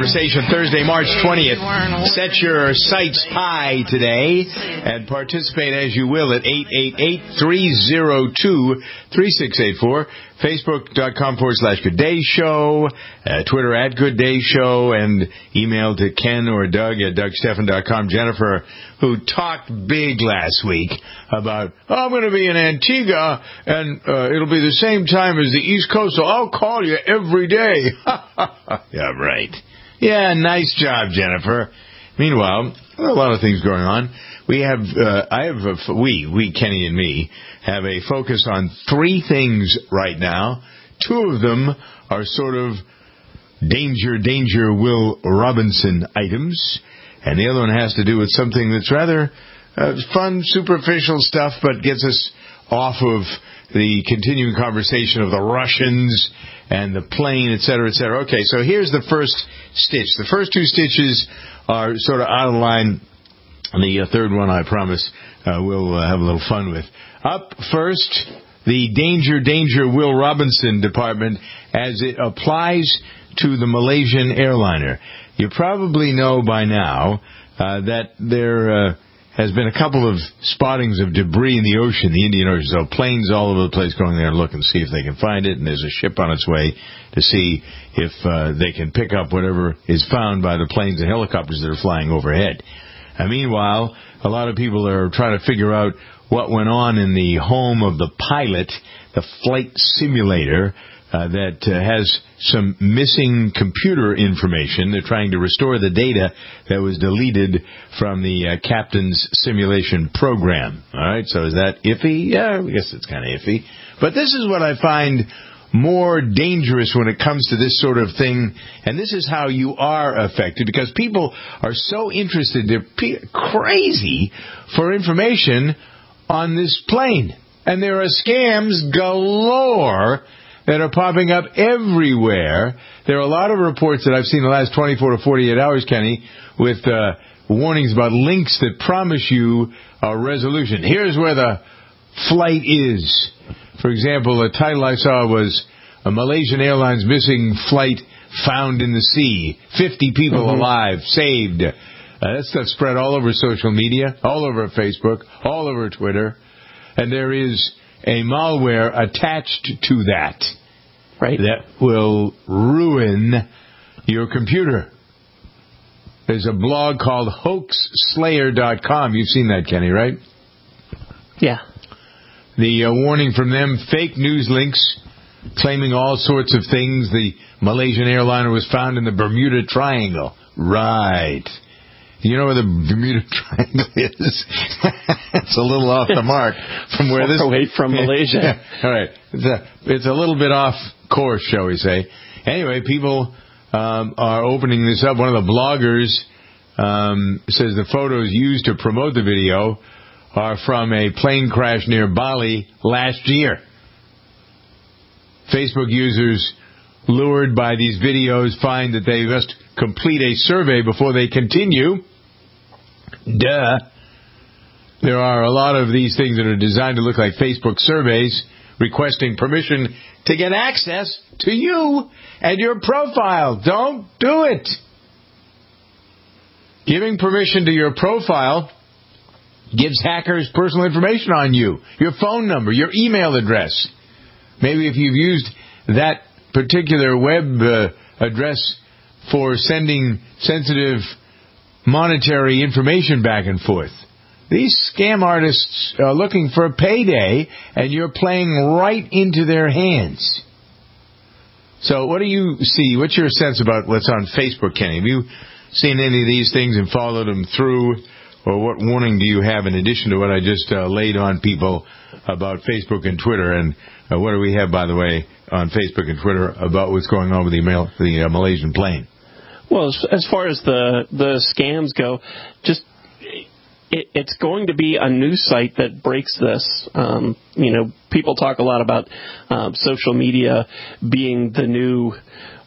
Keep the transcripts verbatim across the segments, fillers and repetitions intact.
conversation Thursday, March twentieth. Set your sights high today and participate as you will at eight eight eight, three oh two, three six eight four. Facebook.com forward slash Good Day Show, uh, Twitter at Good Day Show, and email to Ken or Doug at Doug Stephan dot com. Jennifer, who talked big last week about, oh, I'm going to be in Antigua, and uh, it'll be the same time as the East Coast, so I'll call you every day. Yeah, right. Yeah, nice job, Jennifer. Meanwhile, a lot of things going on. We have, uh, I have, a, we, we, Kenny and me, have a focus on three things right now. Two of them are sort of danger, danger, Will Robinson items. And the other one has to do with something that's rather uh, fun, superficial stuff, but gets us off of the continuing conversation of the Russians and the plane, et cetera, et cetera. Okay, so here's the first stitch. The first two stitches are sort of out of line. And the uh, third one, I promise, uh, we'll uh, have a little fun with. Up first, the Danger, Danger Will Robinson department as it applies to the Malaysian airliner. You probably know by now uh, that there uh, has been a couple of spottings of debris in the ocean, the Indian Ocean. So planes all over the place going there to look and see if they can find it. And there's a ship on its way to see if uh, they can pick up whatever is found by the planes and helicopters that are flying overhead. And meanwhile, a lot of people are trying to figure out what went on in the home of the pilot, the flight simulator, uh, that uh, has some missing computer information. They're trying to restore the data that was deleted from the uh, captain's simulation program. All right, so is that iffy? Yeah, I guess it's kind of iffy. But this is what I find more dangerous when it comes to this sort of thing, and this is how you are affected, because people are so interested, they're pe- crazy for information on this plane. And there are scams galore that are popping up everywhere. There are a lot of reports that I've seen in the last twenty-four to forty-eight hours, Kenny, with uh, warnings about links that promise you a resolution. Here's where the flight is. For example, the title I saw was a Malaysian Airlines missing flight found in the sea. fifty people mm-hmm. alive, saved. Uh, that stuff spread all over social media, all over Facebook, all over Twitter. And there is a malware attached to that. Right. That will ruin your computer. There's a blog called hoax slayer dot com. You've seen that, Kenny, right? Yeah. The uh, warning from them, fake news links claiming all sorts of things. The Malaysian airliner was found in the Bermuda Triangle. Right. You know where the Bermuda Triangle is? It's a little off the mark from where this... away from Malaysia. All right. It's a, it's a little bit off course, shall we say. Anyway, people um, are opening this up. One of the bloggers um, says the photos used to promote the video are from a plane crash near Bali last year. Facebook users lured by these videos find that they must complete a survey before they continue. Duh. There are a lot of these things that are designed to look like Facebook surveys requesting permission to get access to you and your profile. Don't do it. Giving permission to your profile gives hackers personal information on you, your phone number, your email address. Maybe if you've used that particular web uh, address for sending sensitive monetary information back and forth. These scam artists are looking for a payday, and you're playing right into their hands. So what do you see? What's your sense about what's on Facebook, Kenny? Have you seen any of these things and followed them through? Or what warning do you have in addition to what I just uh, laid on people about Facebook and Twitter? And uh, what do we have, by the way, on Facebook and Twitter about what's going on with the, Mal- the uh, Malaysian plane? Well, as, as far as the, the scams go, just it, it's going to be a news site that breaks this. Um, you know, people talk a lot about uh, social media being the new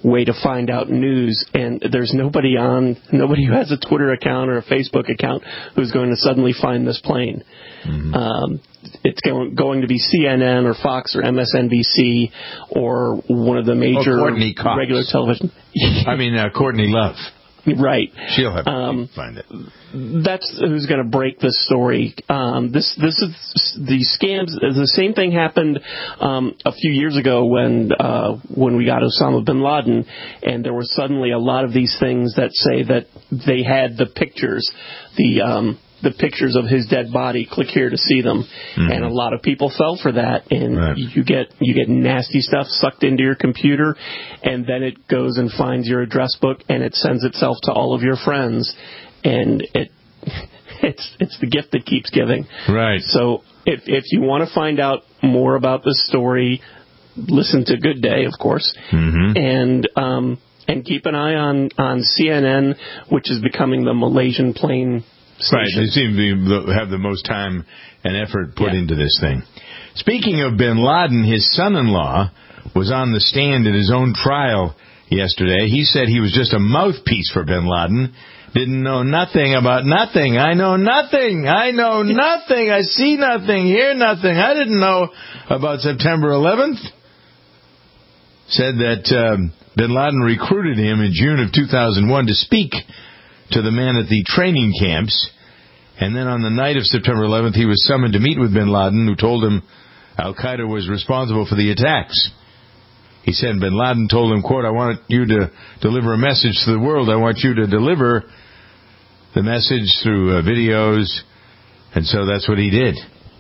way to find out news, and there's nobody on, nobody who has a Twitter account or a Facebook account who's going to suddenly find this plane. Mm-hmm. Um, it's going, going to be C N N or Fox or M S N B C or one of the major regular television. I mean, uh, Courtney Love. Right. She'll have to um, find it. That's who's going to break this story. Um, this this is the scams. The same thing happened um, a few years ago when uh, when we got Osama bin Laden, and there were suddenly a lot of these things that say that they had the pictures, the um, the pictures of his dead body. Click here to see them, mm-hmm. and a lot of people fell for that, and right. you get you get nasty stuff sucked into your computer, and then it goes and finds your address book, and it sends itself to all of your friends, and it it's it's the gift that keeps giving. Right. So if if you want to find out more about this story, listen to Good Day, of course, mm-hmm. and um and keep an eye on on C N N, which is becoming the Malaysian plane station. Right, they seem to have the most time and effort put yeah. into this thing. Speaking of bin Laden, his son-in-law was on the stand in his own trial yesterday. He said he was just a mouthpiece for bin Laden. Didn't know nothing about nothing. I know nothing. I know nothing. I see nothing, hear nothing. I didn't know about September eleventh. Said that um, bin Laden recruited him in June of two thousand one to speak to the men at the training camps, and then on the night of September eleventh, he was summoned to meet with bin Laden, who told him Al-Qaeda was responsible for the attacks. He said bin Laden told him, quote, I want you to deliver a message to the world. I want you to deliver the message through uh, videos, and so that's what he did.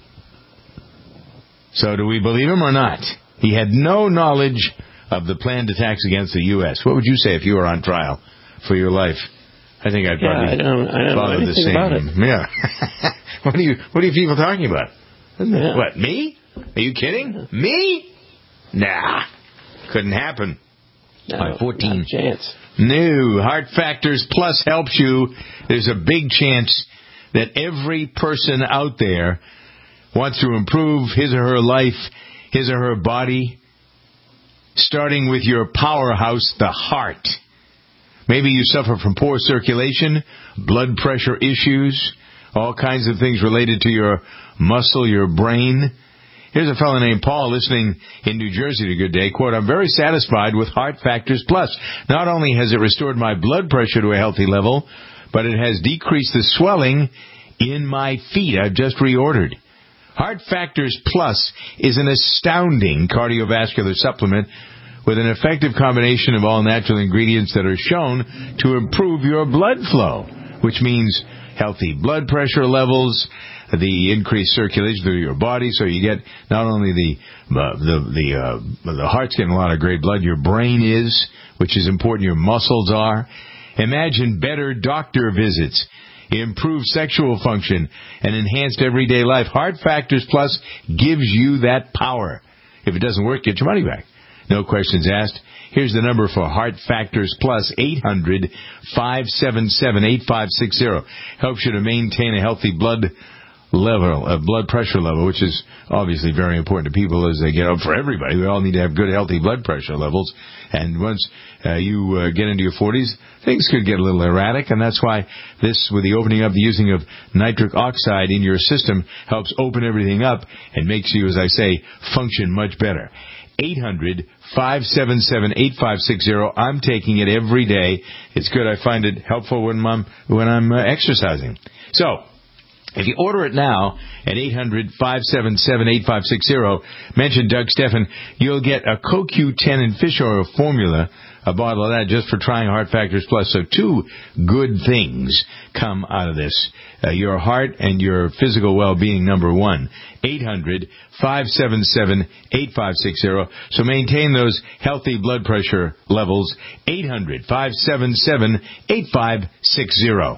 So do we believe him or not? He had no knowledge of the planned attacks against the U S What would you say if you were on trial for your life? I think I'd probably yeah, I don't, I don't follow know the same. About it. Yeah. what are you What are you people talking about? Yeah. What, me? Are you kidding? Me? Nah. Couldn't happen. No, By fourteen. Not a chance. No. Heart Factors Plus helps you. There's a big chance that every person out there wants to improve his or her life, his or her body, starting with your powerhouse, the heart. Maybe you suffer from poor circulation, blood pressure issues, all kinds of things related to your muscle, your brain. Here's a fellow named Paul listening in New Jersey to Good Day. Quote, I'm very satisfied with Heart Factors Plus. Not only has it restored my blood pressure to a healthy level, but it has decreased the swelling in my feet. I've just reordered. Heart Factors Plus is an astounding cardiovascular supplement with an effective combination of all natural ingredients that are shown to improve your blood flow, which means healthy blood pressure levels, the increased circulation through your body, so you get not only the uh, the the uh, the heart's getting a lot of great blood, your brain is, which is important, your muscles are. Imagine better doctor visits, improved sexual function, and enhanced everyday life. Heart Factors Plus gives you that power. If it doesn't work, get your money back. No questions asked. Here's the number for Heart Factors Plus, eight hundred, five seven seven, eight five six zero. Helps you to maintain a healthy blood level, a blood pressure level, which is obviously very important to people as they get up. For everybody, we all need to have good, healthy blood pressure levels. And once uh, you uh, get into your forties, things could get a little erratic, and that's why this, with the opening up, the using of nitric oxide in your system, helps open everything up and makes you, as I say, function much better. eight hundred, five seven seven, eight five six zero. I'm taking it every day. It's good. I find it helpful when I'm, when I'm uh, exercising. So, if you order it now at eight hundred, five seven seven, eight five six zero, mention Doug Steffen, you'll get a Co Q ten and fish oil formula, a bottle of that just for trying Heart Factors Plus. So two good things come out of this. Uh, your heart and your physical well-being, number one. eight hundred, five seven seven, eight five six zero. So maintain those healthy blood pressure levels. eight hundred, five seven seven, eight five six zero.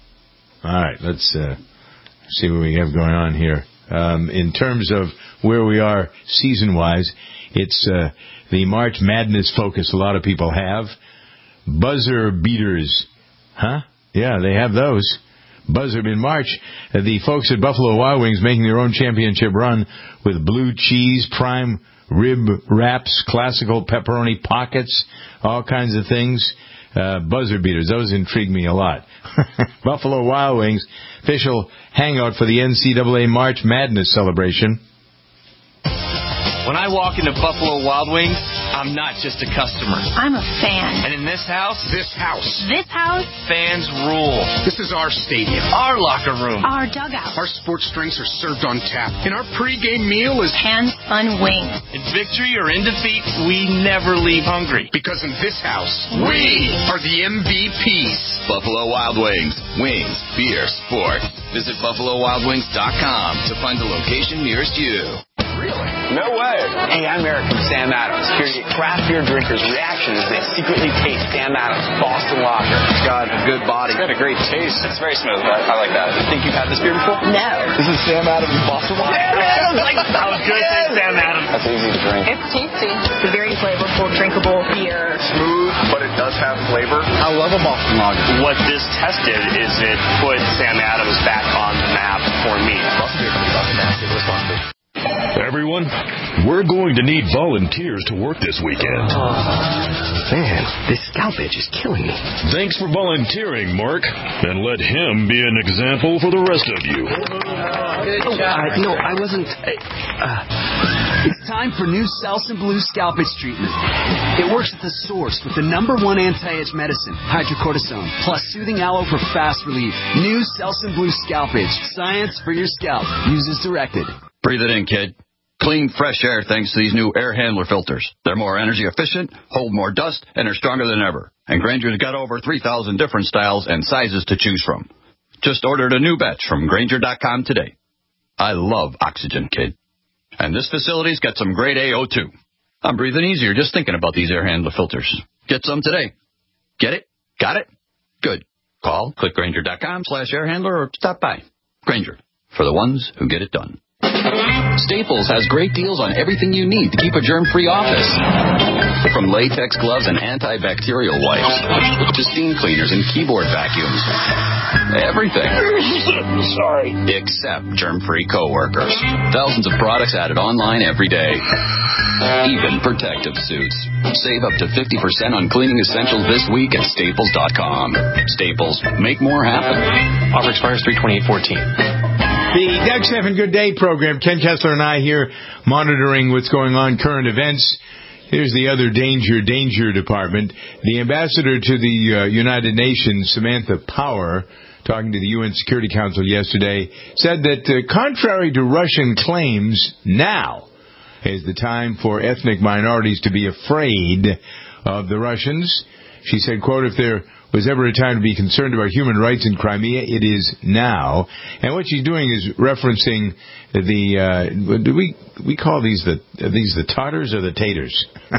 All right, let's uh, see what we have going on here. Um, in terms of where we are season-wise, it's uh, the March Madness focus a lot of people have. Buzzer beaters. Huh? Yeah, they have those. Buzzard in March. The folks at Buffalo Wild Wings making their own championship run with blue cheese, prime rib wraps, classical pepperoni pockets, all kinds of things. Uh, buzzer beaters, those intrigue me a lot. Buffalo Wild Wings, official hangout for the N C double A March Madness celebration. When I walk into Buffalo Wild Wings, I'm not just a customer. I'm a fan. And in this house, This house. This house, fans rule. This is our stadium. Our locker room. our dugout, Our sports drinks are served on tap. And our pregame meal is hand-spun wings. In victory or in defeat, we never leave hungry. because in this house, we are the M V Ps. Buffalo Wild Wings. Wings, beer, sports. Visit buffalo wild wings dot com to find the location nearest you. No way. Hey, I'm Eric from Sam Adams, here to get craft beer drinkers' reaction as they secretly taste Sam Adams Boston Lager. It's got a good body. It's got a great taste. It's very smooth. I, I like that. Think you've had this beer before? No. This is Sam Adams Boston Lager. Sam Adams! Like, I was going to say Sam Adams. That's easy to drink. It's tasty. It's a very flavorful, drinkable beer. Smooth, but it does have flavor. I love a Boston Lager. What this tested is it put Sam Adams back on the map for me. Everyone, we're going to need volunteers to work this weekend. Man, this scout bitch is killing me. Thanks for volunteering, Mark, and let him be an example for the rest of you. Oh, uh, no, I wasn't... Uh, It's time for new Selsun Blue scalp itch treatment. It works at the source with the number one anti-itch medicine, hydrocortisone, plus soothing aloe for fast relief. New Selsun Blue scalp itch. Science for your scalp. Use as directed. Breathe it in, kid. Clean, fresh air thanks to these new air handler filters. They're more energy efficient, hold more dust, and are stronger than ever. And Grainger's got over three thousand different styles and sizes to choose from. Just ordered a new batch from Grainger dot com today. I love oxygen, kid. And this facility's got some grade A O two. I'm breathing easier just thinking about these air handler filters. Get some today. Get it? Got it? Good. Call, click Grainger dot com slash air handler or stop by. Grainger, for the ones who get it done. Staples has great deals on everything you need to keep a germ-free office. From latex gloves and antibacterial wipes to steam cleaners and keyboard vacuums. Everything. Sorry. Except germ-free coworkers. Thousands of products added online every day. Even protective suits. Save up to fifty percent on cleaning essentials this week at staples dot com. Staples. Make more happen. Offer expires three twenty-eight fourteen. The Doug Stephan Good Day program, Ken Kessler and I here monitoring what's going on, current events. Here's the other danger, danger department. The ambassador to the uh, United Nations, Samantha Power, talking to the U N Security Council yesterday, said that uh, contrary to Russian claims, now is the time for ethnic minorities to be afraid of the Russians. She said, quote, if there was ever a time to be concerned about human rights in Crimea, it is now. And what she's doing is referencing the, uh, do we, we call these the, are these the Tartars or the Taters?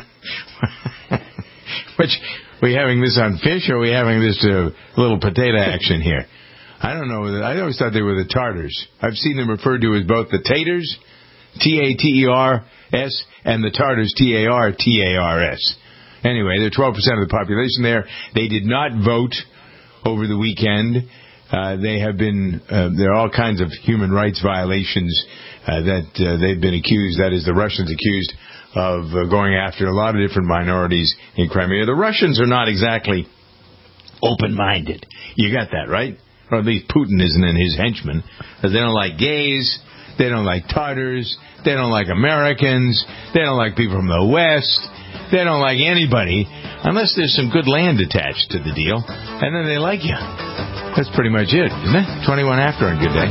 Which, are we having this on fish or are we having this uh, little potato action here? I don't know. I always thought they were the Tartars. I've seen them referred to as both the Taters, T A T E R S, and the Tartars, T A R T A R S. Anyway, they're twelve percent of the population there. They did not vote over the weekend. Uh, they have been, uh, there are all kinds of human rights violations uh, that uh, they've been accused, that is, the Russians accused of uh, going after a lot of different minorities in Crimea. The Russians are not exactly open-minded. You got that, right? Or at least Putin isn't and his henchmen. Because they don't like gays. They don't like Tartars. They don't like Americans. They don't like people from the West. They don't like anybody unless there's some good land attached to the deal, and then they like you. That's pretty much it, isn't it? twenty-one after on Good Day.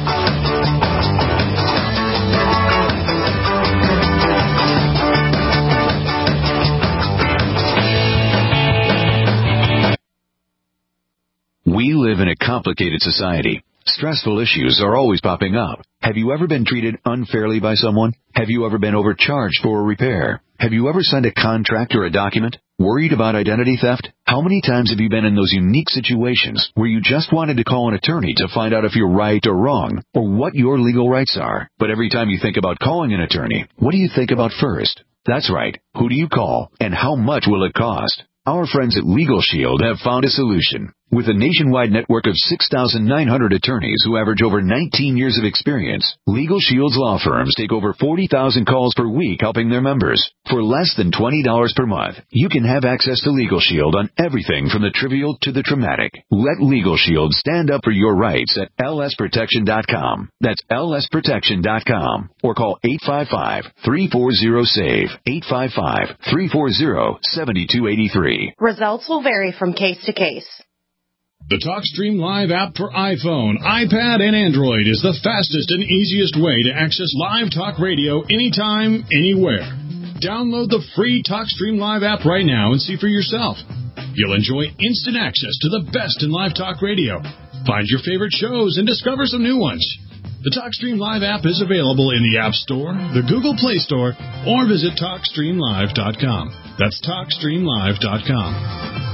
We live in a complicated society. Stressful issues are always popping up. Have you ever been treated unfairly by someone? Have you ever been overcharged for a repair? Have you ever signed a contract or a document? Worried about identity theft? How many times have you been in those unique situations where you just wanted to call an attorney to find out if you're right or wrong, or what your legal rights are? But every time you think about calling an attorney, what do you think about first? That's right. Who do you call, and how much will it cost? Our friends at Legal Shield have found a solution. With a nationwide network of six thousand nine hundred attorneys who average over nineteen years of experience, Legal Shield's law firms take over forty thousand calls per week helping their members. For less than twenty dollars per month, you can have access to Legal Shield on everything from the trivial to the traumatic. Let Legal Shield stand up for your rights at L S protection dot com. That's L S protection dot com. Or call eight five five, three four zero, S A V E, eight five five, three four zero, seven two eight three. Results will vary from case to case. The TalkStream Live app for iPhone, iPad, and Android is the fastest and easiest way to access live talk radio anytime, anywhere. Download the free TalkStream Live app right now and see for yourself. You'll enjoy instant access to the best in live talk radio. Find your favorite shows and discover some new ones. The TalkStream Live app is available in the App Store, the Google Play Store, or visit talk stream live dot com. That's talk stream live dot com.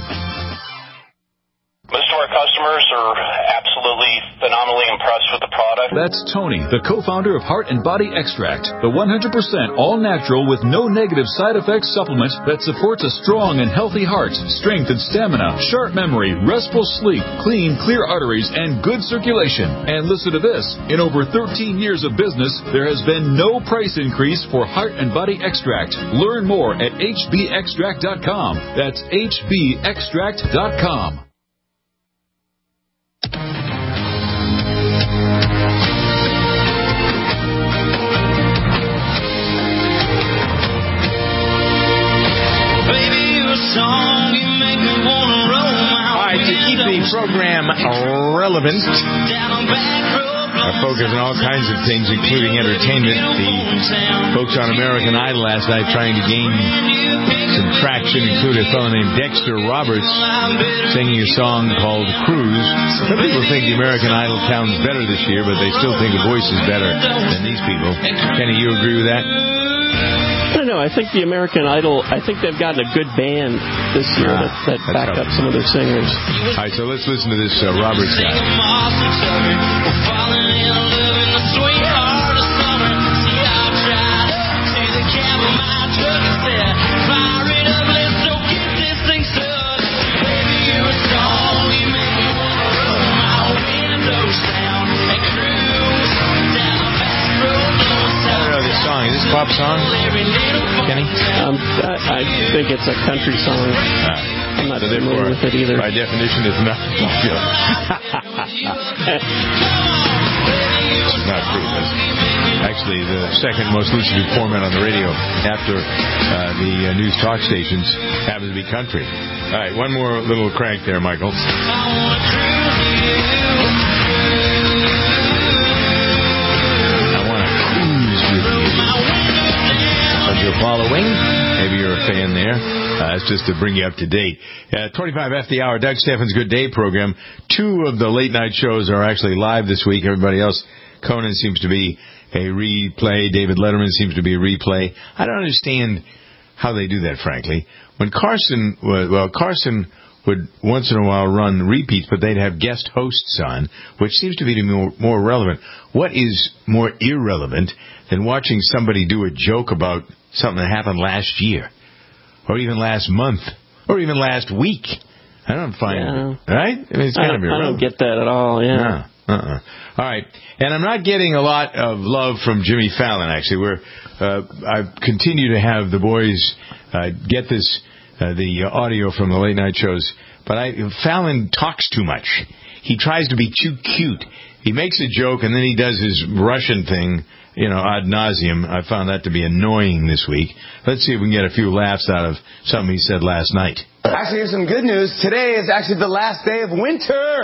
Most of our customers are absolutely phenomenally impressed with the product. That's Tony, the co-founder of Heart and Body Extract, the one hundred percent all-natural with no negative side effects supplement that supports a strong and healthy heart, strength and stamina, sharp memory, restful sleep, clean, clear arteries, and good circulation. And listen to this. In over thirteen years of business, there has been no price increase for Heart and Body Extract. Learn more at H B extract dot com. That's H B extract dot com. Alright, to keep the program relevant, our focus on all kinds of things, including entertainment. The folks on American Idol last night trying to gain some traction included a fellow named Dexter Roberts singing a song called Cruise. Some people think the American Idol sounds better this year, but they still think the voice is better than these people. Kenny, you agree with that? I don't know. I think the American Idol, I think they've gotten a good band this year ah, that, that back up some of their singers. All right, so let's listen to this uh, Roberts guy. Is this a pop song, Kenny? Um, I, I think it's a country song. Uh, I'm not so familiar with it either. By definition, it's not popular. It's not true. That's actually the second most listened to format on the radio after uh, the uh, news talk stations happens to be country. All right, one more little crank there, Michael. You're following. Maybe you're a fan there. Uh, it's just to bring you up to date. Uh, twenty-five F the hour, Doug Steffens' Good Day program. Two of the late night shows are actually live this week. Everybody else, Conan seems to be a replay. David Letterman seems to be a replay. I don't understand how they do that, frankly. When Carson, well, Carson would once in a while run repeats, but they'd have guest hosts on, which seems to be more, more relevant. What is more irrelevant than watching somebody do a joke about something that happened last year, or even last month, or even last week? I don't find yeah. it, right? I mean, it's kind of irrelevant. I don't get that at all, yeah. No. Uh-uh. All right. And I'm not getting a lot of love from Jimmy Fallon, actually. We're, uh, I continue to have the boys uh, get this, uh, the audio from the late night shows, but I, Fallon talks too much. He tries to be too cute. He makes a joke, and then he does his Russian thing, you know, ad nauseum. I found that to be annoying this week. Let's see if we can get a few laughs out of something he said last night. Actually, here's some good news. Today is actually the last day of winter.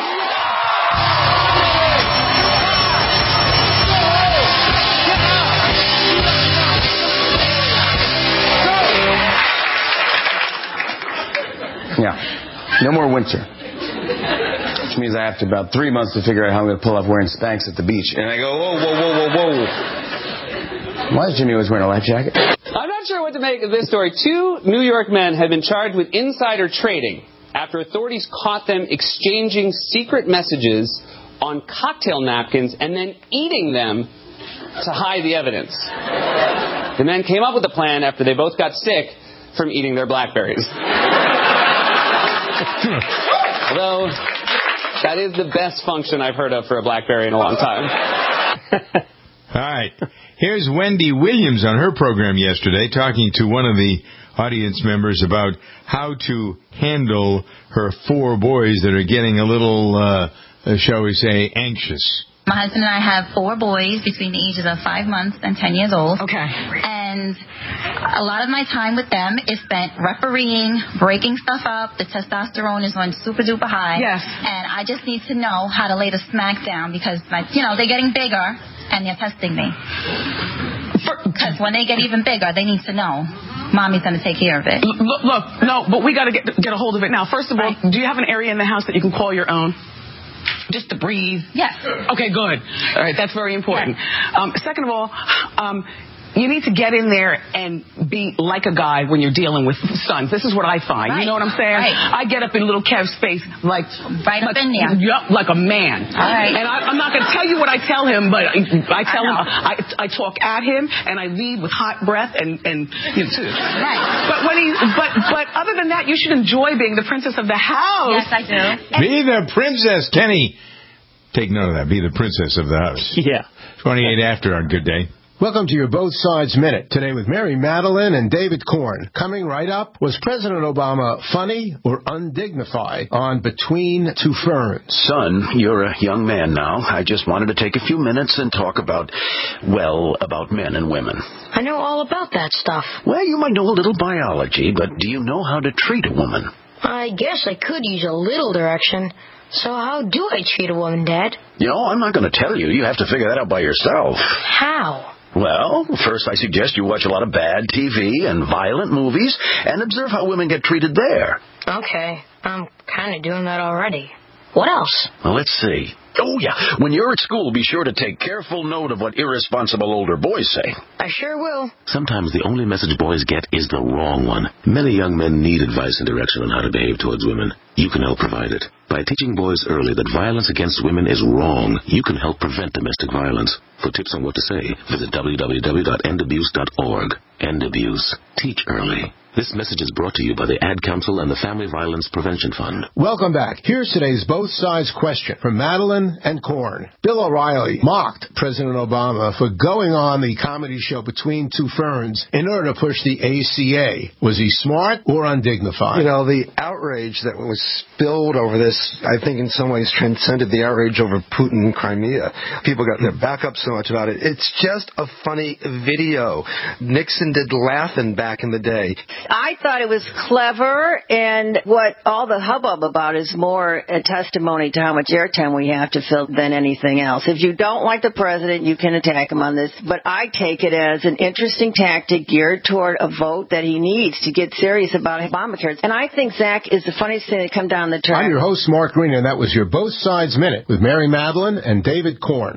Yeah, no more winter. Which means I have to about three months to figure out how I'm going to pull off wearing Spanx at the beach. And I go, whoa, whoa, whoa, whoa, whoa. Why is Jimmy always wearing a life jacket? I'm not sure what to make of this story. Two New York men have been charged with insider trading after authorities caught them exchanging secret messages on cocktail napkins and then eating them to hide the evidence. The men came up with a plan after they both got sick from eating their BlackBerries. Although, that is the best function I've heard of for a BlackBerry in a long time. All right. Here's Wendy Williams on her program yesterday talking to one of the audience members about how to handle her four boys that are getting a little, uh, shall we say, anxious. My husband and I have four boys between the ages of five months and ten years old. Okay. And a lot of my time with them is spent refereeing, breaking stuff up. The testosterone is on super duper high. Yes. And I just need to know how to lay the smack down because, my, you know, they're getting bigger and they're testing me. Because when they get even bigger, they need to know Mommy's going to take care of it. Look, look no, but we got to get get a hold of it now. First of all, right. Do you have an area in the house that you can call your own? Just to breathe? Yes. Okay, good. All right, that's very important. Yes. Um, second of all, um, you need to get in there and be like a guy when you're dealing with sons. This is what I find. Right. You know what I'm saying? Right. I get up in little Kev's face like right like, up in there. Yep, like a man. All right. And I, I'm not going to tell you what I tell him, but I, I tell I him I, I talk at him and I lead with hot breath and and you know, too. Right. But when he but but other than that, you should enjoy being the princess of the house. Yes, I do. Be the princess, Kenny. Take note of that. Be the princess of the house. Yeah. twenty-eight after on Good Day. Welcome to your Both Sides Minute. Today with Mary Madeline and David Korn. Coming right up, was President Obama funny or undignified on Between Two Ferns? Son, you're a young man now. I just wanted to take a few minutes and talk about, well, about men and women. I know all about that stuff. Well, you might know a little biology, but do you know how to treat a woman? I guess I could use a little direction. So how do I treat a woman, Dad? You know, I'm not going to tell you. You have to figure that out by yourself. How? Well, first I suggest you watch a lot of bad T V and violent movies and observe how women get treated there. Okay, I'm kind of doing that already. What else? Well, let's see. Oh, yeah. When you're at school, be sure to take careful note of what irresponsible older boys say. I sure will. Sometimes the only message boys get is the wrong one. Many young men need advice and direction on how to behave towards women. You can help provide it. By teaching boys early that violence against women is wrong, you can help prevent domestic violence. For tips on what to say, visit w w w dot end abuse dot org. End Abuse. Teach early. This message is brought to you by the Ad Council and the Family Violence Prevention Fund. Welcome back. Here's today's Both Sides question from Madeline and Korn. Bill O'Reilly mocked President Obama for going on the comedy show Between Two Ferns in order to push the A C A. Was he smart or undignified? You know, the outrage that was spilled over this, I think in some ways transcended the outrage over Putin and Crimea. People got their back up so much about it. It's just a funny video. Nixon did laughing back in the day. I thought it was clever, and what all the hubbub about is more a testimony to how much airtime we have to fill than anything else. If you don't like the president, you can attack him on this, but I take it as an interesting tactic geared toward a vote that he needs to get serious about Obamacare. And I think Zach is the funniest thing to come down the track. I'm your host, Mark Green, and that was your Both Sides Minute with Mary Madeline and David Korn.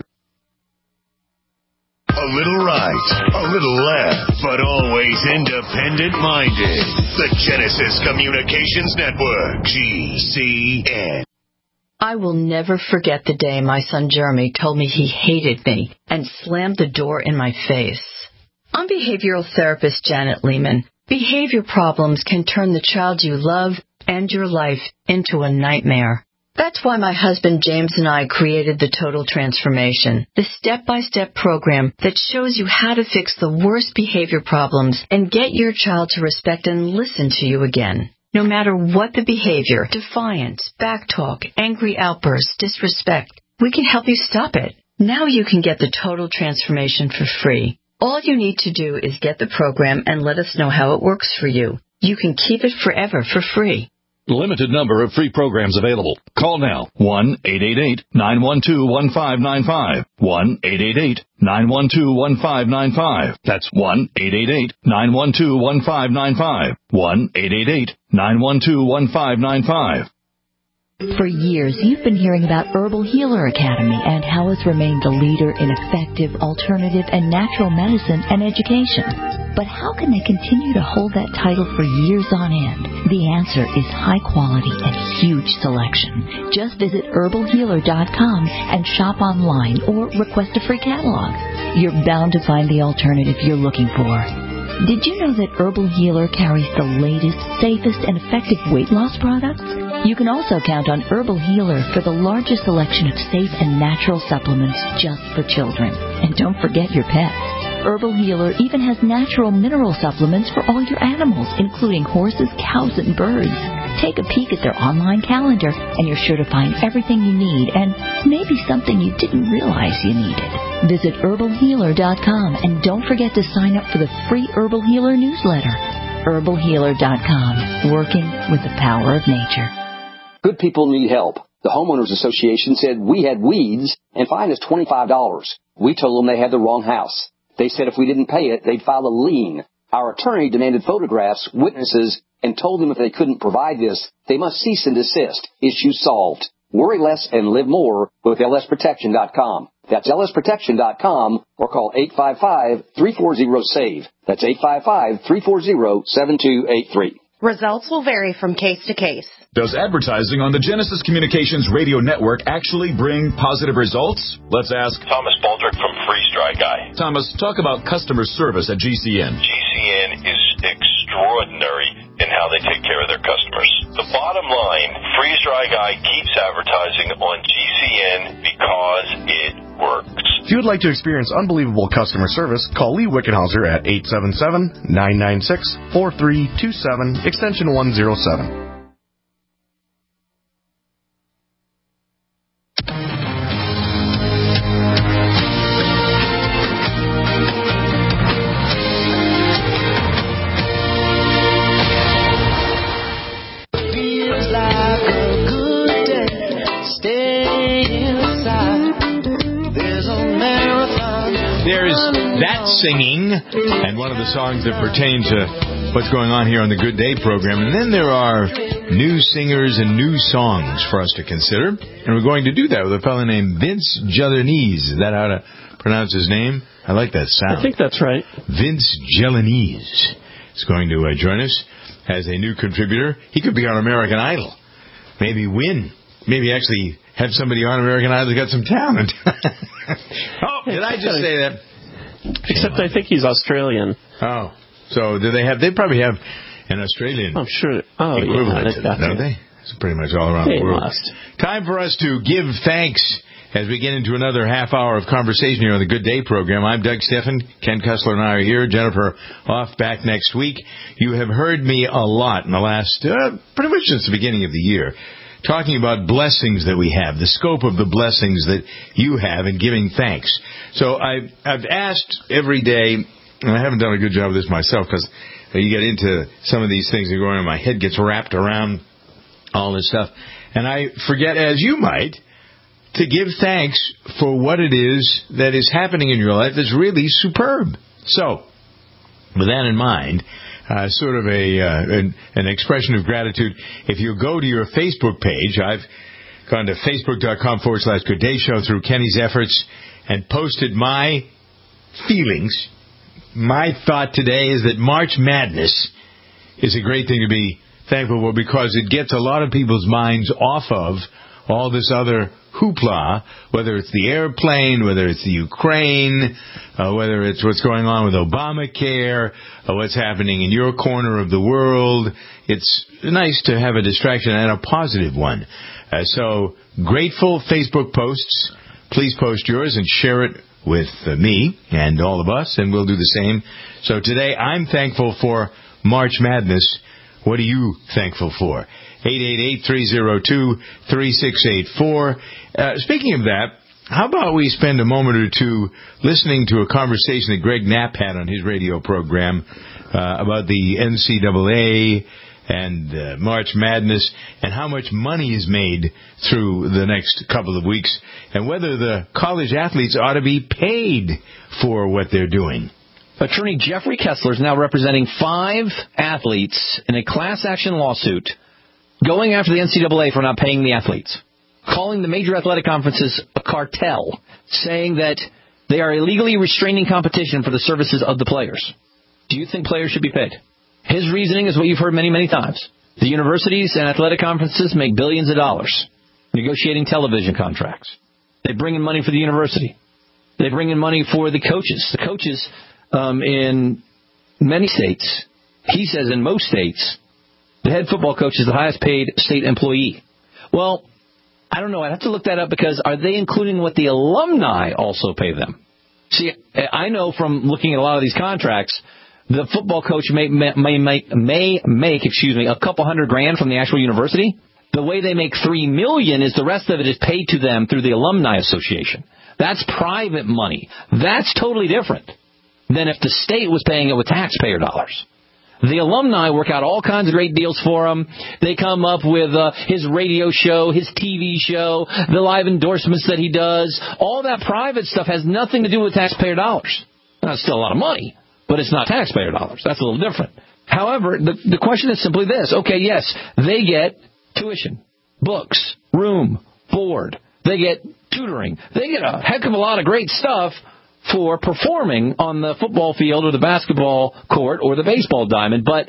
A little right, a little left, but always independent-minded. The Genesis Communications Network, G C N. I will never forget the day my son Jeremy told me he hated me and slammed the door in my face. I'm behavioral therapist Janet Lehman. Behavior problems can turn the child you love and your life into a nightmare. That's why my husband James and I created the Total Transformation, the step-by-step program that shows you how to fix the worst behavior problems and get your child to respect and listen to you again. No matter what the behavior, defiance, backtalk, angry outbursts, disrespect, we can help you stop it. Now you can get the Total Transformation for free. All you need to do is get the program and let us know how it works for you. You can keep it forever for free. Limited number of free programs available. Call now. one eight eight eight nine one two one five nine five. one eight eight eight nine one two one five nine five. That's one eight eight eight nine one two one five nine five. one eight eight eight nine one two one five nine five. For years, you've been hearing about Herbal Healer Academy and how it's remained the leader in effective, alternative, and natural medicine and education. But how can they continue to hold that title for years on end? The answer is high quality and huge selection. Just visit herbal healer dot com and shop online or request a free catalog. You're bound to find the alternative you're looking for. Did you know that Herbal Healer carries the latest, safest, and effective weight loss products? You can also count on Herbal Healer for the largest selection of safe and natural supplements just for children. And don't forget your pets. Herbal Healer even has natural mineral supplements for all your animals, including horses, cows, and birds. Take a peek at their online calendar, and you're sure to find everything you need and maybe something you didn't realize you needed. Visit herbal healer dot com, and don't forget to sign up for the free Herbal Healer newsletter. herbal healer dot com, working with the power of nature. Good people need help. The Homeowners Association said we had weeds and fined us twenty-five dollars. We told them they had the wrong house. They said if we didn't pay it, they'd file a lien. Our attorney demanded photographs, witnesses, and told them if they couldn't provide this, they must cease and desist. Issue solved. Worry less and live more with L S protection dot com. That's L S protection dot com or call eight five five, three four zero, SAVE. That's eight five five, three four zero, seven two eight three. Results will vary from case to case. Does advertising on the Genesis Communications radio network actually bring positive results? Let's ask Thomas Baldrick from Freeze Dry Guy. Thomas, talk about customer service at G C N. G C N is extraordinary in how they take care of their customers. The bottom line, Freeze Dry Guy keeps advertising on G C N because it works. If you would like to experience unbelievable customer service, call Lee Wickenhauser at eight seven seven, nine nine six, four three two seven, extension one oh seven. There's that singing, and one of the songs that pertain to what's going on here on the Good Day program. And then there are new singers and new songs for us to consider. And we're going to do that with a fellow named Vince Gelanese. Is that how to pronounce his name? I like that sound. I think that's right. Vince Gelanese is going to uh, join us as a new contributor. He could be on American Idol. Maybe win. Maybe actually have somebody on American Idol who got some talent. Oh, did I just say that? Except I think he's Australian. Oh, so do they have? They probably have an Australian. I'm sure. Oh, equivalent yeah, to that, don't they? It's pretty much all around they the world. Must. Time for us to give thanks as we get into another half hour of conversation here on the Good Day program. I'm Doug Steffen. Ken Kessler and I are here. Jennifer off back next week. You have heard me a lot in the last, uh, pretty much since the beginning of the year, talking about blessings that we have, the scope of the blessings that you have in giving thanks. So I've, I've asked every day, and I haven't done a good job of this myself because you get into some of these things and going on, my head gets wrapped around all this stuff. And I forget, as you might, to give thanks for what it is that is happening in your life that's really superb. So, with that in mind, Uh, sort of a uh, an, an expression of gratitude. If you go to your Facebook page, I've gone to facebook.com forward slash Good Day Show through Kenny's efforts and posted my feelings. My thought today is that March Madness is a great thing to be thankful for because it gets a lot of people's minds off of all this other hoopla, whether it's the airplane, whether it's the Ukraine, uh, whether it's what's going on with Obamacare, uh, what's happening in your corner of the world. It's nice to have a distraction and a positive one. Uh, so, grateful Facebook posts. Please post yours and share it with uh, me and all of us, and we'll do the same. So today, I'm thankful for March Madness. What are you thankful for? eight eight eight, three oh two, three six eight four. Uh, speaking of that, how about we spend a moment or two listening to a conversation that Greg Knapp had on his radio program uh, about the N C double A and uh, March Madness and how much money is made through the next couple of weeks and whether the college athletes ought to be paid for what they're doing. Attorney Jeffrey Kessler is now representing five athletes in a class action lawsuit going after the N C double A for not paying the athletes, calling the major athletic conferences a cartel, saying that they are illegally restraining competition for the services of the players. Do you think players should be paid? His reasoning is what you've heard many, many times. The universities and athletic conferences make billions of dollars negotiating television contracts. They bring in money for the university. They bring in money for the coaches. The coaches um, in many states, he says in most states, The head football coach is the highest paid state employee. Well, I don't know. I'd have to look that up because are they including what the alumni also pay them? See, I know from looking at a lot of these contracts, the football coach may may make, may make, excuse me, a couple hundred grand from the actual university. The way they make three million is the rest of it is paid to them through the alumni association. That's private money. That's totally different than if the state was paying it with taxpayer dollars. The alumni work out all kinds of great deals for him. They come up with uh, his radio show, his T V show, the live endorsements that he does. All that private stuff has nothing to do with taxpayer dollars. Now, it's still a lot of money, but it's not taxpayer dollars. That's a little different. However, the, the question is simply this. Okay, yes, they get tuition, books, room, board. They get tutoring. They get a heck of a lot of great stuff for performing on the football field or the basketball court or the baseball diamond, but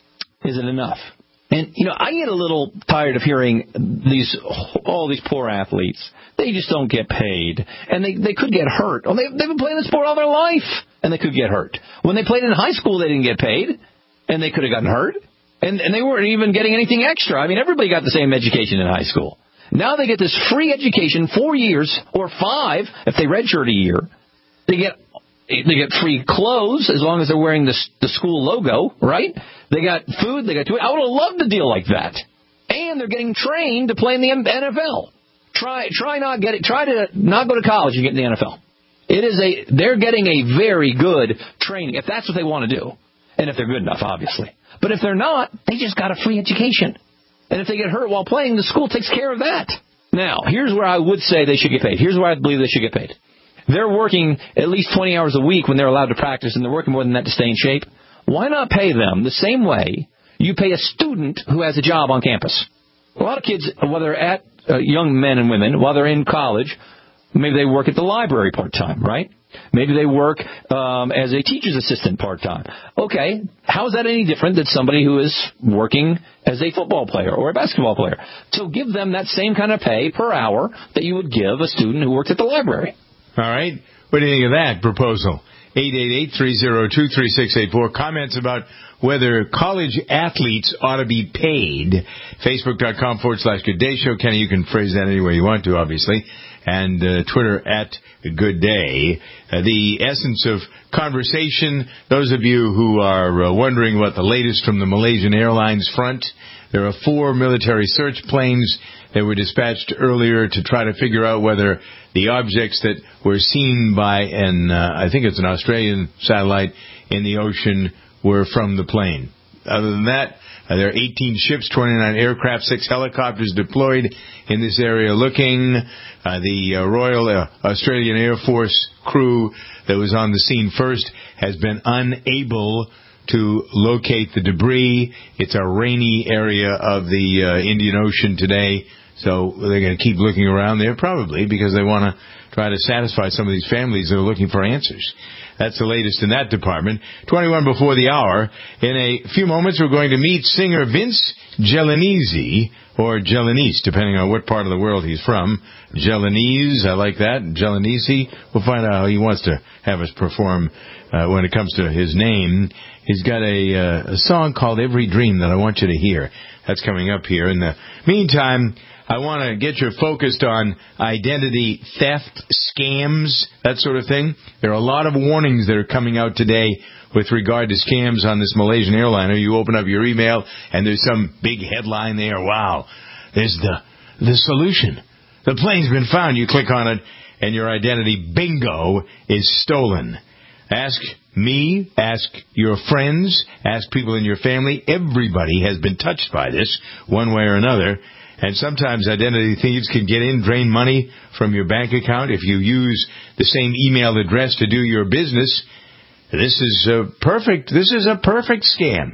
is it enough? And, you know, I get a little tired of hearing these all these poor athletes. They just don't get paid, and they, they could get hurt. Oh, they, they've been playing the sport all their life, and they could get hurt. When they played in high school, they didn't get paid, and they could have gotten hurt, and, and they weren't even getting anything extra. I mean, everybody got the same education in high school. Now they get this free education, four years or five if they redshirt a year. They get they get free clothes as long as they're wearing the the school logo, right? They got food. They got to. I would have loved a deal like that. And they're getting trained to play in the N F L. Try try not get it. Try to not go to college and get in the N F L. It is a they're getting a very good training if that's what they want to do, and if they're good enough, obviously. But if they're not, they just got a free education. And if they get hurt while playing, the school takes care of that. Now, here's where I would say they should get paid. Here's where I believe they should get paid. They're working at least twenty hours a week when they're allowed to practice, and they're working more than that to stay in shape. Why not pay them the same way you pay a student who has a job on campus? A lot of kids, whether at uh, young men and women, while they're in college, maybe they work at the library part-time, right? Maybe they work um, as a teacher's assistant part-time. Okay, how is that any different than somebody who is working as a football player or a basketball player? So give them that same kind of pay per hour that you would give a student who worked at the library. All right. What do you think of that proposal? eight eight eight, three oh two, three six eight four. Comments about whether college athletes ought to be paid. Facebook.com forward slash Good Day Show. Kenny, you can phrase that any way you want to, obviously. And uh, Twitter at Good Day. Uh, the essence of conversation, those of you who are uh, wondering what the latest from the Malaysian Airlines front, there are four military search planes that were dispatched earlier to try to figure out whether the objects that were seen by an, uh, I think it's an Australian satellite in the ocean were from the plane. Other than that, uh, there are eighteen ships, twenty-nine aircraft, six helicopters deployed in this area looking. Uh, the uh, Royal uh, Australian Air Force crew that was on the scene first has been unable to locate the debris. It's a rainy area of the uh, Indian Ocean today, so they're going to keep looking around there probably because they want to try to satisfy some of these families that are looking for answers. That's the latest in that department. twenty-one before the hour. In a few moments, we're going to meet singer Vince Gelanese, or Gelanese, depending on what part of the world he's from. Gelanese, I like that. Gelanese. We'll find out how he wants to have us perform uh, when it comes to his name. He's got a, uh, a song called Every Dream that I want you to hear. That's coming up here. In the meantime, I want to get you focused on identity theft, scams, that sort of thing. There are a lot of warnings that are coming out today with regard to scams on this Malaysian airliner. You open up your email, and there's some big headline there. Wow, there's the the solution. The plane's been found. You click on it, and your identity, bingo, is stolen. Ask me, ask your friends, ask people in your family. Everybody has been touched by this one way or another. And sometimes identity thieves can get in, drain money from your bank account if you use the same email address to do your business. This is a perfect, this is a perfect scam.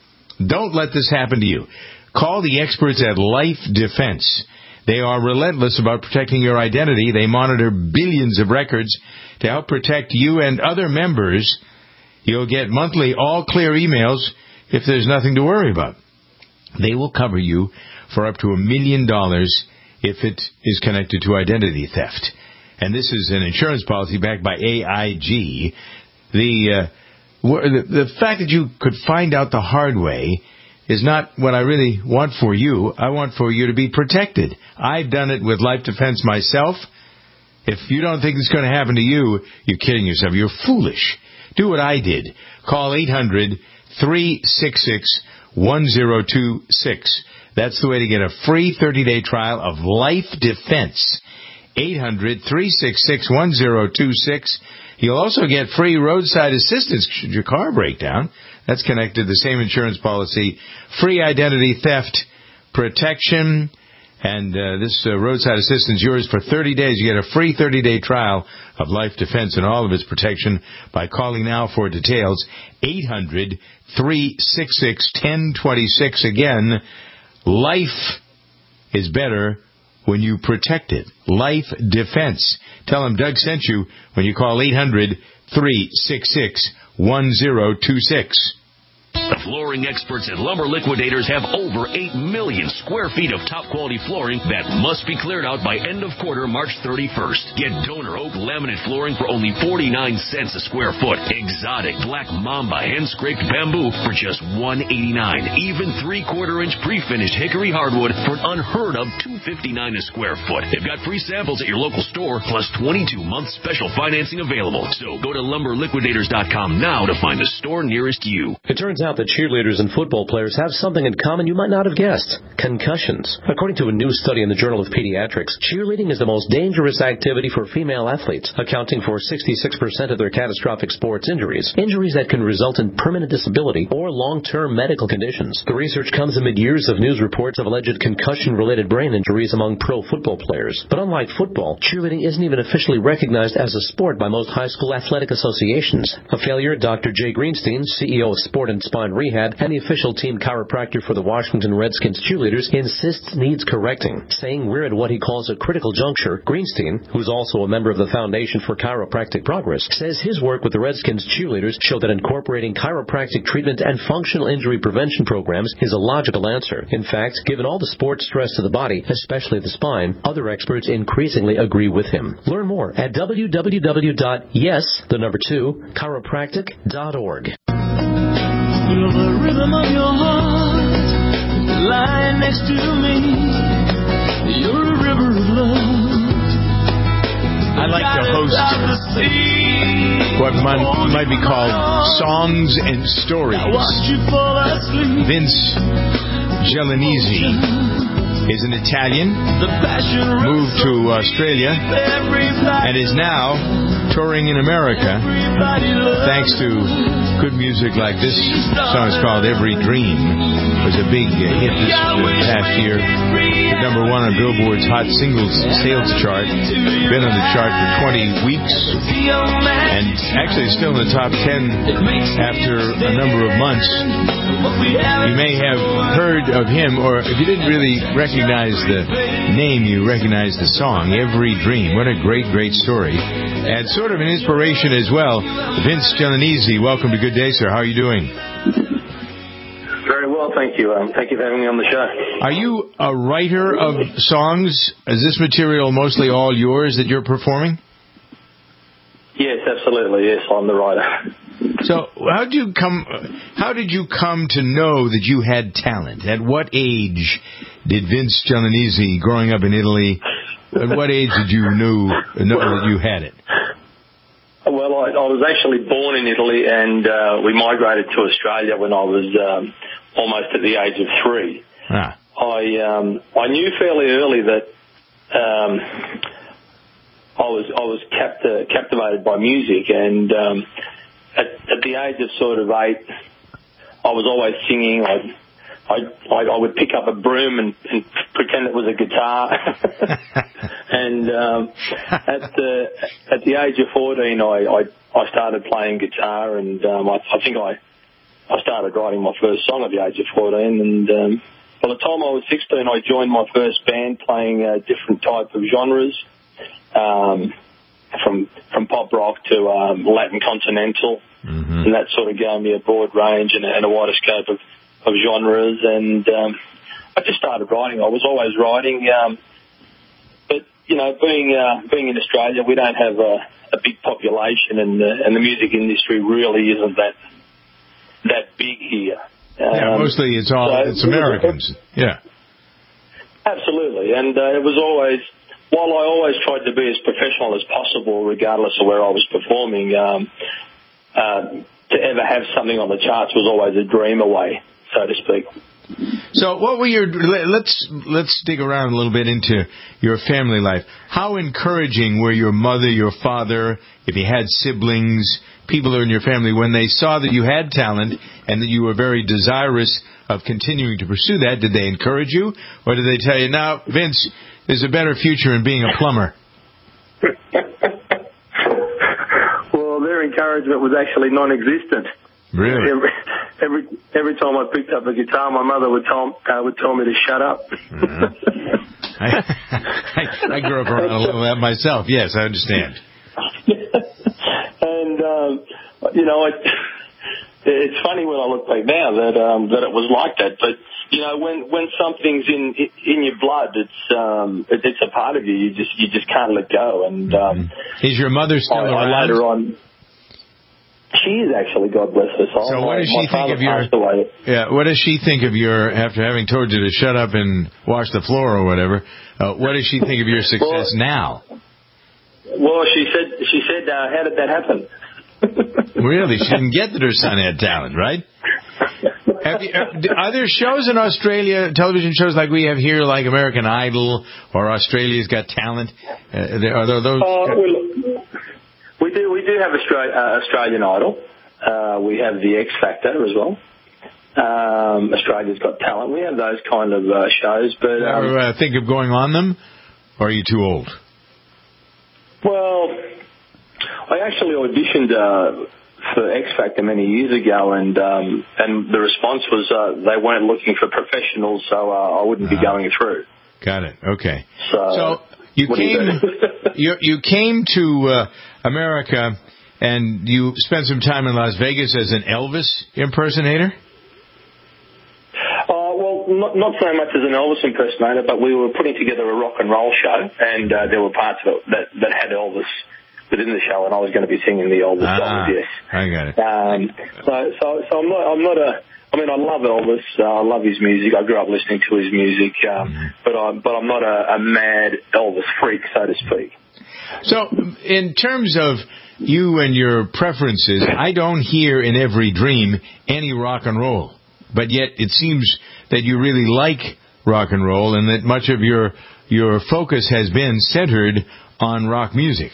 Don't let this happen to you. Call the experts at Life Defense. They are relentless about protecting your identity. They monitor billions of records to help protect you and other members. You'll get monthly all-clear emails if there's nothing to worry about. They will cover you for up to a million dollars if it is connected to identity theft. And this is an insurance policy backed by A I G. The, uh, the, the fact that you could find out the hard way is not what I really want for you. I want for you to be protected. I've done it with life defense myself. If you don't think it's going to happen to you, you're kidding yourself. You're foolish. Do what I did. Call eight hundred, three six six, one zero two six. That's the way to get a free thirty-day trial of Life Defense. eight hundred, three six six, one zero two six. You'll also get free roadside assistance should your car break down. That's connected to the same insurance policy. Free identity theft protection. And uh, this uh, roadside assistance is yours for thirty days. You get a free thirty-day trial of Life Defense and all of its protection by calling now for details. eight hundred, three six six, one zero two six. Again, life is better when you protect it. Life Defense. Tell them Doug sent you when you call eight hundred, three six six, one zero two six. The flooring experts at Lumber Liquidators have over eight million square feet of top-quality flooring that must be cleared out by end of quarter March thirty-first. Get donor oak laminate flooring for only forty-nine cents a square foot. Exotic black mamba hand-scraped bamboo for just one dollar and eighty-nine cents. Even three-quarter inch pre-finished hickory hardwood for an unheard of two dollars and fifty-nine cents a square foot. They've got free samples at your local store, plus twenty-two month special financing available. So go to lumber liquidators dot com now to find the store nearest you. It turns out that cheerleaders and football players have something in common you might not have guessed: concussions. According to a new study in the Journal of Pediatrics, cheerleading is the most dangerous activity for female athletes, accounting for sixty-six percent of their catastrophic sports injuries, injuries that can result in permanent disability or long-term medical conditions. The research comes amid years of news reports of alleged concussion-related brain injuries among pro football players. But unlike football, cheerleading isn't even officially recognized as a sport by most high school athletic associations. A failure Doctor Jay Greenstein, C E O of Sport and Spine Rehab and the official team chiropractor for the Washington Redskins cheerleaders, insists needs correcting, saying we're at what he calls a critical juncture. Greenstein, who's also a member of the Foundation for Chiropractic Progress, says his work with the Redskins cheerleaders show that incorporating chiropractic treatment and functional injury prevention programs is a logical answer. In fact, given all the sports stress to the body, especially the spine, other experts increasingly agree with him. Learn more at w w w dot yes, the number two, chiropractic dot org. Feel the rhythm of your heart lying next to me. You're a river of love. I like to host what might, might be called Songs and Stories. Vince Gelanisi is an Italian, moved to Australia, and is now touring in America thanks to good music like this song. Is called Every Dream. It was a big hit this past year. Number one on Billboard's Hot Singles Sales Chart. Been on the chart for twenty weeks. And actually still in the top ten after a number of months. You may have heard of him, or if you didn't really recognize the name, you recognize the song, Every Dream. What a great, great story. And sort of an inspiration as well. Vince Gelanisi, welcome to Good Day, sir. How are you doing? Very well, thank you. Um, thank you for having me on the show. Are you a writer of songs? Is this material mostly all yours that you're performing? Yes, absolutely. Yes, I'm the writer. So, how did you come? How did you come to know that you had talent? At what age did Vince Gelanisi, growing up in Italy, at what age did you knew know that you had it? Well, I, I was actually born in Italy, and uh, we migrated to Australia when I was um, almost at the age of three. Ah. I um, I knew fairly early that um, I was I was capt- captivated by music, and um, at, at the age of sort of eight, I was always singing. I I, I would pick up a broom and, and pretend it was a guitar. and um, at the at the age of fourteen, I, I, I started playing guitar, and um, I, I think I I started writing my first song at the age of fourteen. And um, by the time I was sixteen, I joined my first band, playing uh, different type of genres, um, from from pop rock to um, Latin continental, mm-hmm. and that sort of gave me a broad range and a, and a wider scope of of genres, and um, I just started writing. I was always writing, um, but you know, being uh, being in Australia, we don't have a, a big population, and the, and the music industry really isn't that that big here. Um, yeah, mostly it's all so it's Americans. Yeah. Absolutely, and uh, it was always, while I always tried to be as professional as possible, regardless of where I was performing, um, uh, to ever have something on the charts was always a dream away, so to speak. So what were your, let's, let's dig around a little bit into your family life. How encouraging were your mother, your father, if you had siblings, people in your family, when they saw that you had talent and that you were very desirous of continuing to pursue that? Did they encourage you, or did they tell you, now, Vince, there's a better future in being a plumber? Well, their encouragement was actually non-existent. Really? Every, every every time I picked up a guitar, my mother would tell uh, would tell me to shut up. uh, I, I, I grew up around a little of that myself. Yes, I understand. And um, you know, it, it's funny when I look back now that um, that it was like that. But you know, when when something's in in your blood, it's um, it, it's a part of you. You just you just can't let go. And um, is your mother still I, around? I later on. She is actually, God bless her soul. So what does my, she think of your? away. Yeah, what does she think of your? After having told you to shut up and wash the floor or whatever, uh, what does she think of your success well, now? Well, she said, she said, uh, how did that happen? Really, she didn't get that her son had talent, right? Have you, are there shows in Australia, television shows like we have here, like American Idol or Australia's Got Talent? Uh, there, are there those? Uh, well, We do we do have Australia, uh, Australian Idol. Uh, we have the X Factor as well. Um, Australia's Got Talent. We have those kind of uh, shows. But um, ever uh, think of going on them, or are you too old? Well, I actually auditioned uh, for X Factor many years ago, and um, and the response was uh, they weren't looking for professionals, so uh, I wouldn't uh, be going through. Got it. Okay. So. so You came, you, you came to uh, America, and you spent some time in Las Vegas as an Elvis impersonator? Uh, well, not, not so much as an Elvis impersonator, but we were putting together a rock and roll show, and uh, there were parts of it that, that had Elvis within the show, and I was going to be singing the Elvis ah, songs, yes. I got it. Um, so, so, so I'm not, I'm not a... I mean, I love Elvis. Uh, I love his music. I grew up listening to his music, um, mm-hmm. but I'm but I'm not a, a mad Elvis freak, so to speak. So, in terms of you and your preferences, I don't hear in every dream any rock and roll, but yet it seems that you really like rock and roll, and that much of your your focus has been centered on rock music.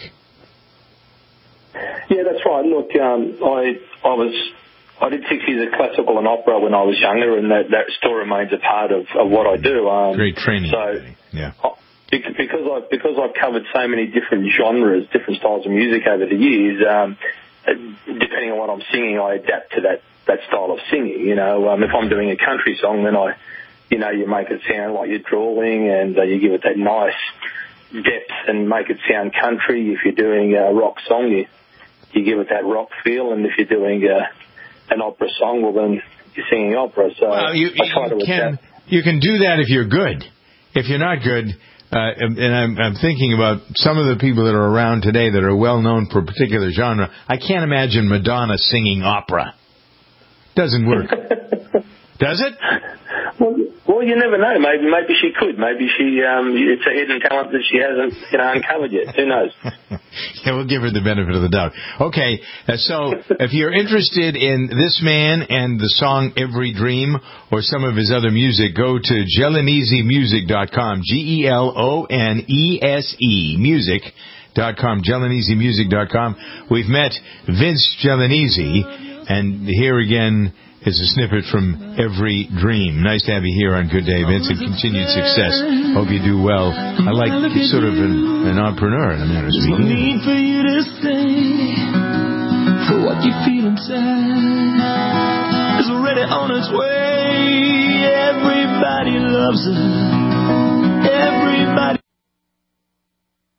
Yeah, that's right. Look, um, I I was. I did six years of classical and opera when I was younger, and that, that still remains a part of, of what I do. Um, Great training. So, yeah. Because I've, because I've covered so many different genres, different styles of music over the years, um, depending on what I'm singing, I adapt to that, that style of singing. You know, um, if I'm doing a country song, then I, you know, you make it sound like you're drawling, and uh, you give it that nice depth and make it sound country. If you're doing a rock song, you, you give it that rock feel, and if you're doing a an opera song, well, then you're singing opera. So well, you, I try you to can adapt. You can do that if you're good. If you're not good, uh, and I'm, I'm thinking about some of the people that are around today that are well known for a particular genre. I can't imagine Madonna singing opera. Doesn't work. Does it? Well, well, you never know. Maybe, maybe she could. Maybe she, um, it's a hidden talent that she hasn't, you know, uncovered yet. Who knows? Yeah, we'll give her the benefit of the doubt. Okay, uh, so if you're interested in this man and the song Every Dream or some of his other music, go to Gelonezy Music dot com. G E L O N E S E music dot com. Gelonezy Music dot com. We've met Vince Gelonezy, and here again is a snippet from Every Dream. Nice to have you here on Good Day, Vince, and continued success. Hope you do well. I like sort of an, an entrepreneur, in a manner of speaking. No need for you to stay for what you feel inside is already on its way. Everybody loves her. Everybody.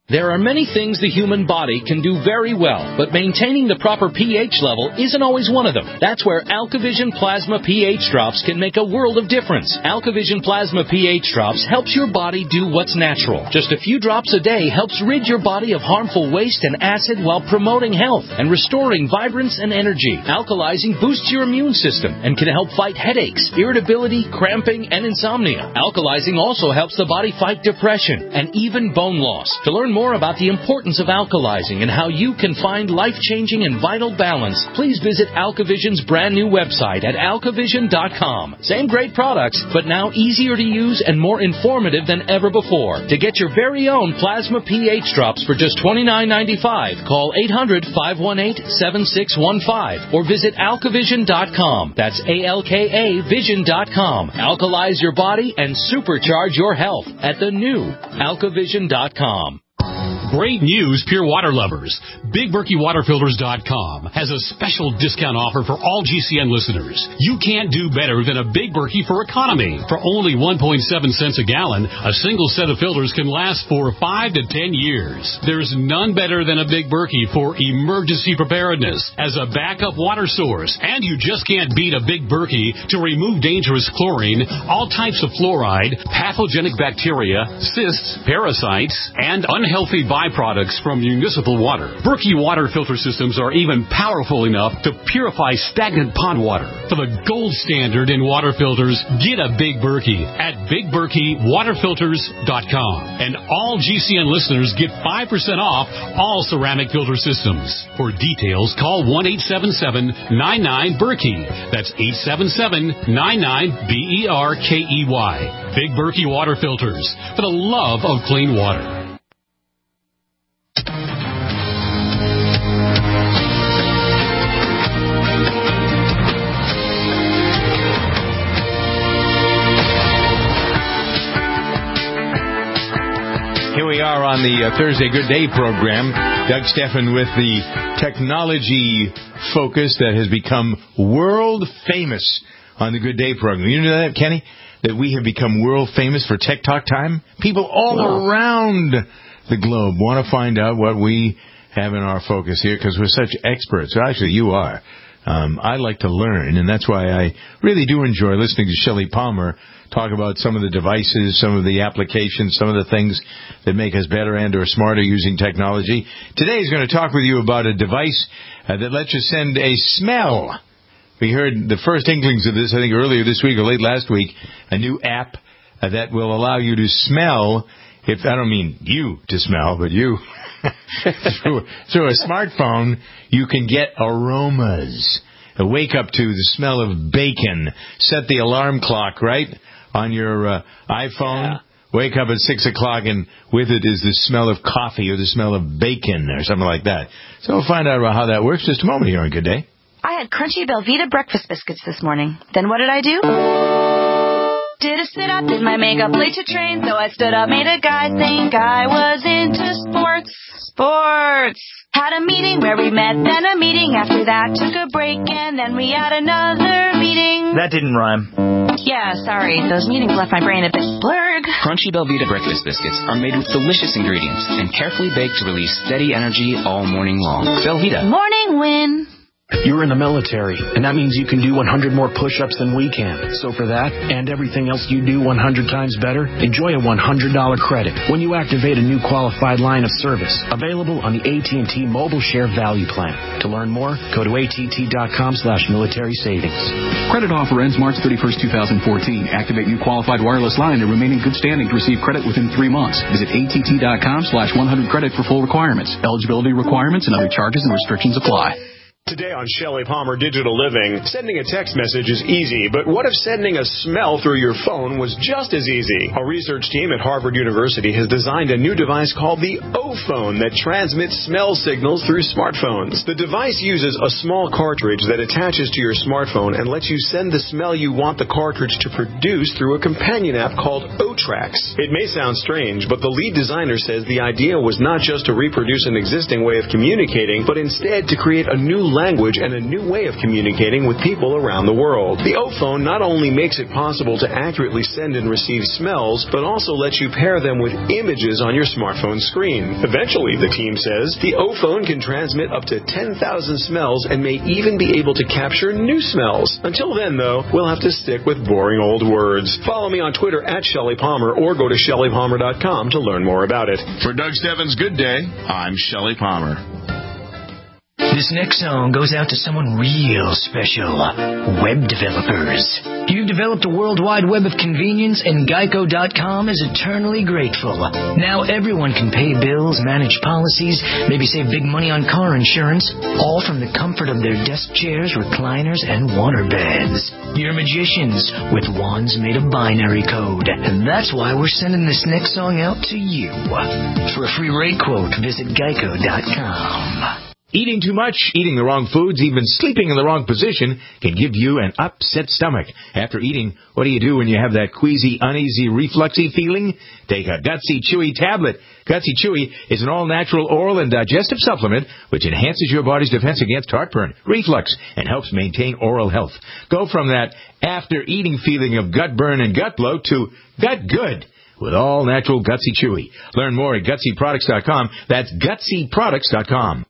There are many things the human body can do very well, but maintaining the proper pH level isn't always one of them. That's where AlkaVision Plasma pH Drops can make a world of difference. AlkaVision Plasma pH Drops helps your body do what's natural. Just a few drops a day helps rid your body of harmful waste and acid while promoting health and restoring vibrance and energy. Alkalizing boosts your immune system and can help fight headaches, irritability, cramping, and insomnia. Alkalizing also helps the body fight depression and even bone loss. To learn more about the importance of alkalizing and how you can find life-changing and vital balance, please visit AlkaVision's brand new website at alkavision dot com. Same great products, but now easier to use and more informative than ever before. To get your very own Plasma pH Drops for just twenty-nine ninety-five, call eight hundred, five one eight, seven six one five or visit alkavision dot com. That's A L K A vision dot com. Alkalize your body and supercharge your health at the new alkavision dot com. Great news, Pure Water lovers. Big Berkey Water Filters dot com has a special discount offer for all G C N listeners. You can't do better than a Big Berkey for economy. For only one point seven cents a gallon, a single set of filters can last for five to ten years. There's none better than a Big Berkey for emergency preparedness as a backup water source. And you just can't beat a Big Berkey to remove dangerous chlorine, all types of fluoride, pathogenic bacteria, cysts, parasites, and unhealthy byproducts from municipal water. Berkey water filter systems are even powerful enough to purify stagnant pond water. For the gold standard in water filters, get a Big Berkey at Big Berkey Water Filters dot com. And all G C N listeners get five percent off all ceramic filter systems. For details, call one eight seven seven, nine nine, Berkey. That's eight seven seven, nine nine, B E R K E Y. Big Berkey Water Filters, for the love of clean water. Here we are on the uh, Thursday Good Day program. Doug Steffen with the technology focus that has become world famous on the Good Day program. You know that, Kenny? That we have become world famous for Tech Talk Time? People all wow. around the globe want to find out what we have in our focus here because we're such experts. Actually, you are. Um, I like to learn, and that's why I really do enjoy listening to Shelley Palmer talk about some of the devices, some of the applications, some of the things that make us better and or smarter using technology. Today he's going to talk with you about a device uh, that lets you send a smell. We heard the first inklings of this, I think, earlier this week or late last week, a new app uh, that will allow you to smell, if I don't mean you to smell, but you, through, through a smartphone, you can get aromas. Uh, wake up to the smell of bacon. Set the alarm clock, right, on your uh, iPhone. Yeah. Wake up at six o'clock, and with it is the smell of coffee or the smell of bacon or something like that. So we'll find out about how that works just a moment here on Good Day. I had crunchy Belvita breakfast biscuits this morning. Then what did I do? Did a sit-up, did my makeup, late to train, so I stood up, made a guy think I was into sports. Sports! Had a meeting where we met, then a meeting after that, took a break, and then we had another meeting. That didn't rhyme. Yeah, sorry, those meetings left my brain a bit blurred. Crunchy Belvita breakfast biscuits are made with delicious ingredients and carefully baked to release steady energy all morning long. Belvita. Morning win. You're in the military, and that means you can do one hundred more push-ups than we can. So for that, and everything else you do one hundred times better, enjoy a one hundred dollars credit when you activate a new qualified line of service, available on the A T and T Mobile Share Value Plan. To learn more, go to A T T dot com slash military savings. Credit offer ends March thirty-first, twenty fourteen. Activate new qualified wireless line and remain in good standing to receive credit within three months. Visit A T T dot com slash one hundred credit for full requirements. Eligibility requirements and other charges and restrictions apply. Today on Shelley Palmer Digital Living, sending a text message is easy, but what if sending a smell through your phone was just as easy? A research team at Harvard University has designed a new device called the O-Phone that transmits smell signals through smartphones. The device uses a small cartridge that attaches to your smartphone and lets you send the smell you want the cartridge to produce through a companion app called O-Trax. It may sound strange, but the lead designer says the idea was not just to reproduce an existing way of communicating, but instead to create a new language and a new way of communicating with people around the world. The O-Phone not only makes it possible to accurately send and receive smells, but also lets you pair them with images on your smartphone screen. Eventually, the team says, the O-Phone can transmit up to ten thousand smells and may even be able to capture new smells. Until then, though, we'll have to stick with boring old words. Follow me on Twitter at Shelley Palmer or go to shelley palmer dot com to learn more about it. For Doug Stebbins' Good Day, I'm Shelley Palmer. This next song goes out to someone real special. Web developers. You've developed a World Wide Web of convenience, and Geico dot com is eternally grateful. Now everyone can pay bills, manage policies, maybe save big money on car insurance, all from the comfort of their desk chairs, recliners, and water beds. You're magicians with wands made of binary code, and that's why we're sending this next song out to you. For a free rate quote, visit Geico dot com. Eating too much, eating the wrong foods, even sleeping in the wrong position can give you an upset stomach. After eating, what do you do when you have that queasy, uneasy, refluxy feeling? Take a Gutsy Chewy tablet. Gutsy Chewy is an all-natural oral and digestive supplement which enhances your body's defense against heartburn, reflux, and helps maintain oral health. Go from that after-eating feeling of gut burn and gut bloat to gut good with all-natural Gutsy Chewy. Learn more at Gutsy Products dot com. That's Gutsy Products dot com.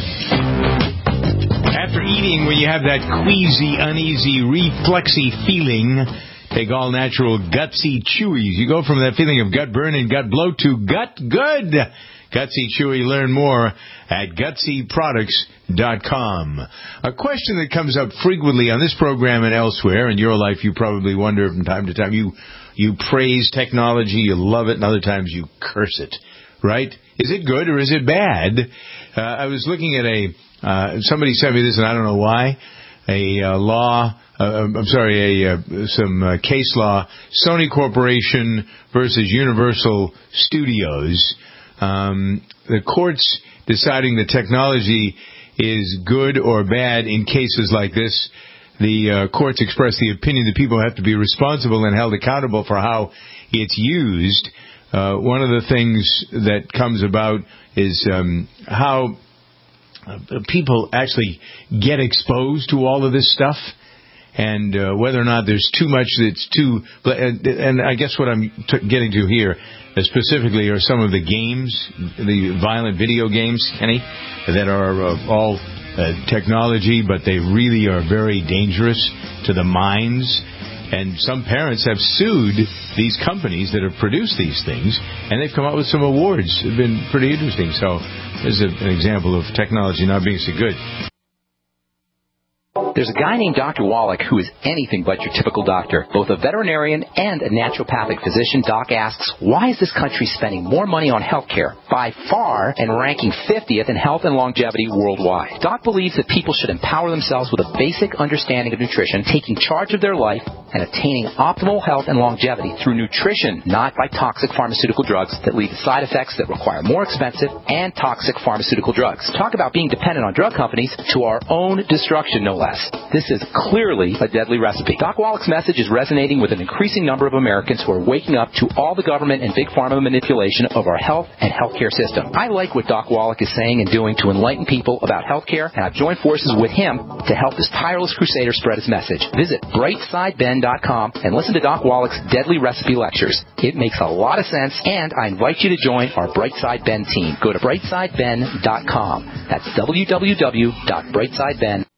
After eating, when you have that queasy, uneasy, refluxy feeling, take all natural Gutsy Chewies. You go from that feeling of gut burn and gut bloat to gut good. Gutsy Chewy. Learn more at Gutsy Products dot com. A question that comes up frequently on this program and elsewhere in your life, you probably wonder from time to time. You you praise technology, you love it, and other times you curse it, right? Is it good or is it bad? Uh, I was looking at a Uh, somebody sent me this, and I don't know why. A uh, law, uh, I'm sorry, a uh, some uh, case law. Sony Corporation versus Universal Studios. Um, the courts deciding the technology is good or bad in cases like this. The uh, courts express the opinion that people have to be responsible and held accountable for how it's used. Uh, one of the things that comes about is um, how Uh, people actually get exposed to all of this stuff, and uh, whether or not there's too much that's too... And, and I guess what I'm t- getting to here uh, specifically are some of the games, the violent video games, Kenny, that are uh, all uh, technology, but they really are very dangerous to the minds. And some parents have sued these companies that have produced these things, and they've come out with some awards. It's been pretty interesting. So this is an example of technology not being so good. There's a guy named Doctor Wallach who is anything but your typical doctor. Both a veterinarian and a naturopathic physician, Doc asks, why is this country spending more money on health care, by far, and ranking fiftieth in health and longevity worldwide? Doc believes that people should empower themselves with a basic understanding of nutrition, taking charge of their life, and attaining optimal health and longevity through nutrition, not by toxic pharmaceutical drugs that lead to side effects that require more expensive and toxic pharmaceutical drugs. Talk about being dependent on drug companies to our own destruction, no less. This is clearly a deadly recipe. Doc Wallach's message is resonating with an increasing number of Americans who are waking up to all the government and big pharma manipulation of our health and healthcare system. I like what Doc Wallach is saying and doing to enlighten people about healthcare, and I've joined forces with him to help this tireless crusader spread his message. Visit bright side ben dot com and listen to Doc Wallach's deadly recipe lectures. It makes a lot of sense, and I invite you to join our Brightside Ben team. Go to bright side ben dot com. That's w w w dot bright side ben